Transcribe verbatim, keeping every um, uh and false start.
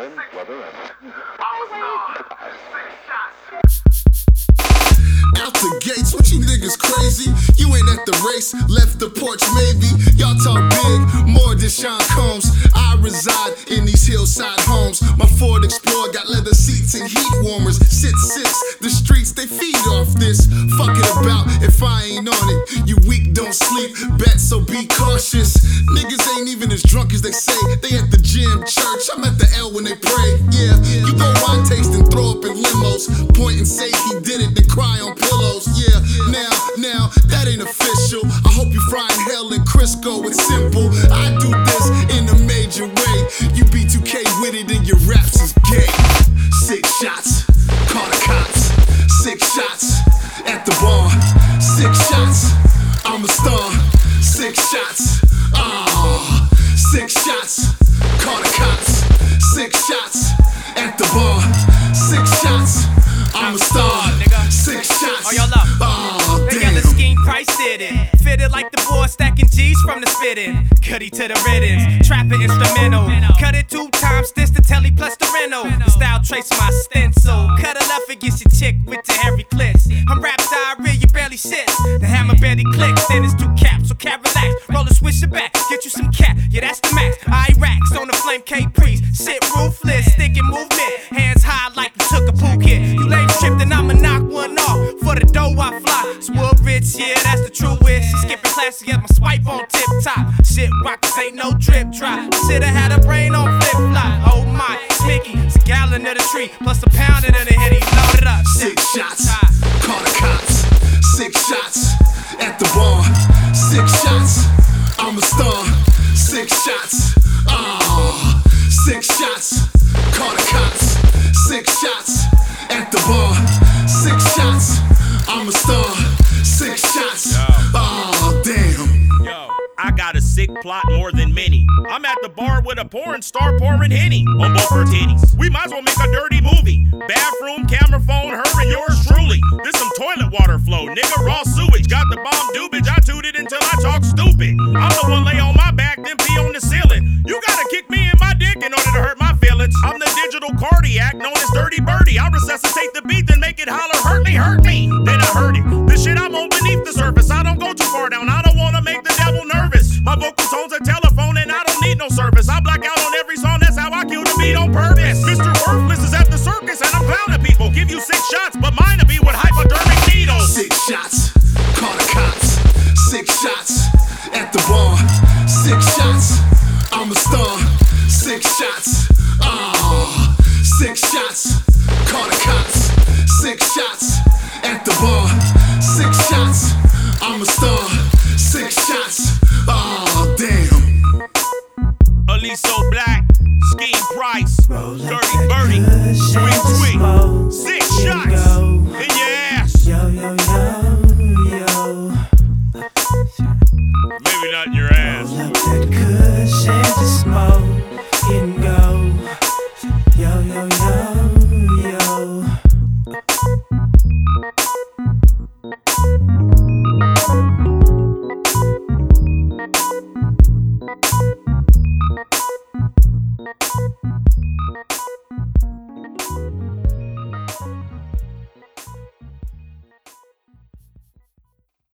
time, weather, and... Out the gates, what you niggas crazy? You ain't at the race, left the porch maybe. Y'all talk big, more than Sean Combs. I reside in these hillside homes. My Ford Explorer got leather seats and heat warmers. Sit six, the streets they feed off this. Fuck it about if I ain't on it. You weak, don't sleep, bet, so be cautious. Niggas ain't even as drunk as they say. They at the gym, church, I'm at the L when they pray. Yeah, you go wine taste and throw up in limos. Point and say he did it, then cry on pillows. Yeah, now, now, that ain't official. I hope you frying hell in Crisco, it's simple. I do this in a major way. You B two K with it and your raps is gay. Six shots, call the cops. Six shots, at the bar. Six shots, I'm a star. Six shots, ah. Six shots, call the cops. Six shots, at the bar. Six shots, I'm a star. Six shots, oh, y'all up. Oh, they damn. got the scheme price did it. Fitted like the boy stacking G's from the spittin'. Cuddy to the riddance, trapping instrumental. Cut it two times, this the telly plus the rental. The style trace my stencil. Cut it up against your chick with the hairy clips. I'm rap diarrhea, you barely sits. The hammer barely clicks, then it's two caps, so cat relax. Roll a swish it back, get you some cat, yeah that's the max. Iraqs on the flame K-Priest, sit ruthless, sticking movement. Hands high like you took a pool kit. You lame trip, then I'ma knock one off. For the dough I fly, spoiled rich, yeah that's the true wish. Skipping class to get my swipe on tip top. Shit rockers ain't no drip drop. Shoulda had a brain on flip flop. Oh my, Mickey, it's a gallon of the tree plus a pound of the hitty. Load it up. Six shots, call the cops. Six shots, at the bar. Six shots, I'm a star. Six shots, ah. Six shots, call the cops. Six shots, at the bar. Six shots, I'm a star. Six shots, oh damn. Yo, I got a sick plot more than many. I'm at the bar with a porn star pouring Henny on both her titties. We might as well make a dirty movie. Bathroom, camera phone, her and yours truly. This some toilet water flow, nigga, raw sewage. Got the bomb dubage, I tooted until I talk stupid. I'm the one lay on my back, then pee on the ceiling. You gotta kick me in my dick in order to hurt my feelings. I'm the digital cardiac, known as Dirty Birdie. I resuscitate the beat, then make it holler, hurt me, hurt me. Then I heard it. This shit I'm on beneath the surface. I don't go too far down, I don't wanna make the devil nervous. My vocal tone's a telephone and I don't need no service. I black out on every song, that's how I kill the beat on purpose. Mister Worthless is at the circus and I'm clowning people. Give you six shots, but mine'll be with hypodermic needles. Six shots, call the cops. Six shots, at the bar. Six shots, I'm a star. Six shots, ah. Six shots, call the cops. Six shots, at the bar.